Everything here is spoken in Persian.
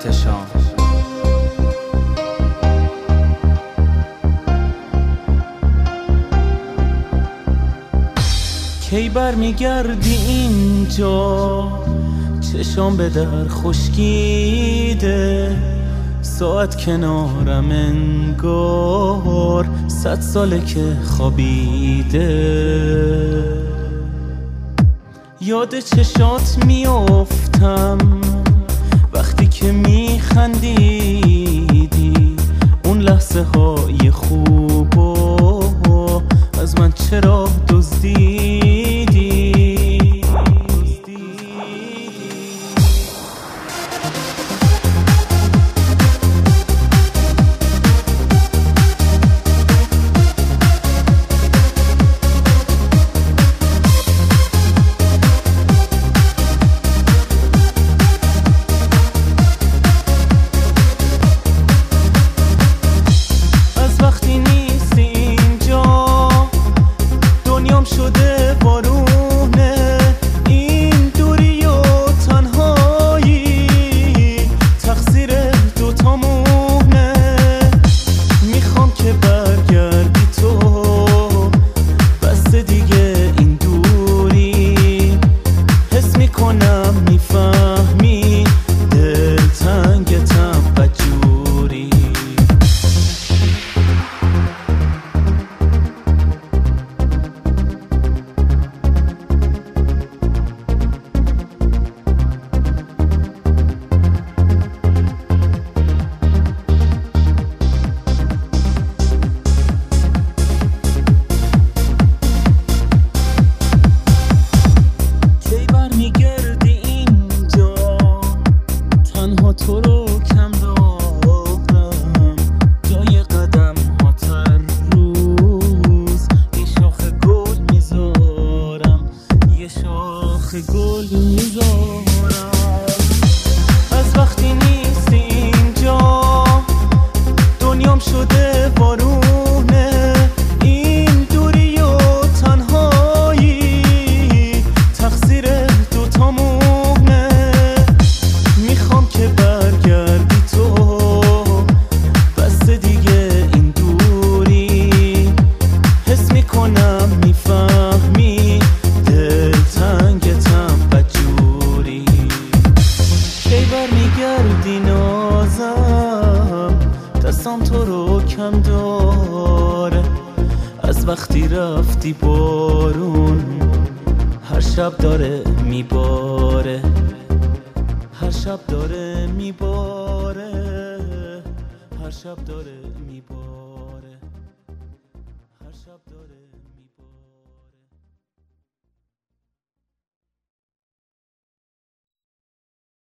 احتشام. کی برمیگردی اینجا؟ چشام به در خشکیده، ساعت کنارم انگار 100 ساله که خوابیده. یاد چشات میافتم وقتی که میخندیدی، اون لحظه های خوبو از من چرا دزدیدی؟ شده بارونه این دوری و تنهایی، تقصیر دوتامونه. میخوام که برگردی تو، بس دیگه این دوری. حس میکنم میفهمی دلتنگتم بدجوری. تو رو کم دارم، جای قدم ها تر روز یه شاخ گل میذارم، یه شاخ گل میذارم. از وقتی نیستی اینجا دنیام شده بارونه این دوری و تنهایی، تقصیر دوتامونه. میخوام که برگردی تو، بس دیگه این دوری. حس میکنم میفهمی دلتنگتم بدجوری. کی برمیگردی نازم؟ دستم تو رو کم داره، از وقتی رفتی بارون هر شب داره میباره، هر شب داره میباره، هر شب داره میباره.